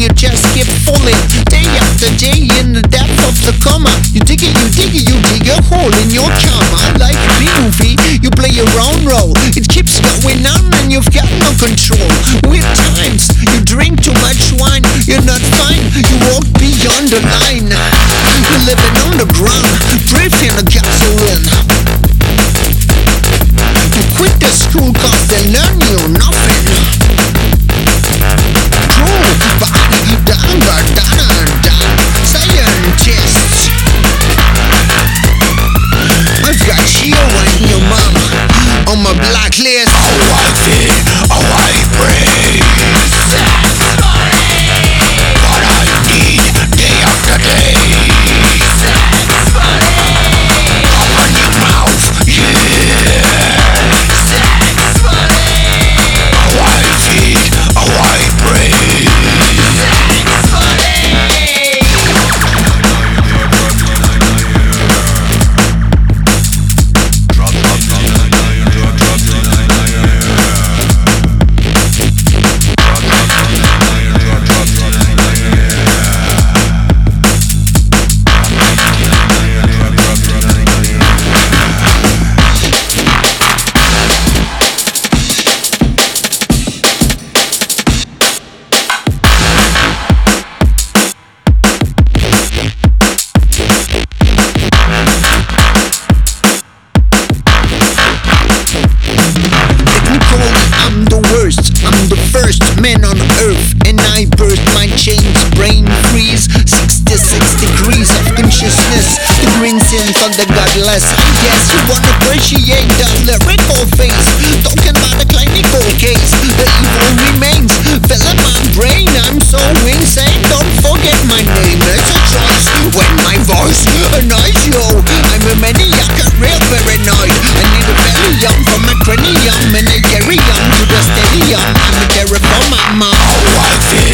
you just keep falling. Day after day in the depth of the coma. You dig it, you dig a hole in your karma. Like a movie, you play your own role. It keeps going on and you've got no control. With times, you drink too much wine. You're not fine, you walk beyond the line. You're living on the ground, breathing the gasoline. You quit the school cause they learn you nothing. True, but done, scientists. I've got you and your mom on my blacklist. Oh, I feel, oh, I breathe. Sex money. What I need day after day. Sex money. Open your mouth, yeah. Sex money. Oh, I feel, oh, I breathe. Sex money. I'm the first man on earth, and I burst my chains, brain freeze. 66 degrees of consciousness, the green sin for the godless. I guess you wanna appreciate the lyrical face, talking about a clinical case. The evil remains, filling my brain. I'm so insane, don't forget my name. It's a choice when my voice annoys you. I'm a maniac, real paranoid. I need a Valium for my cranium, and I carry on to the stadium. I'm a terror for my mom. Oh, I feel.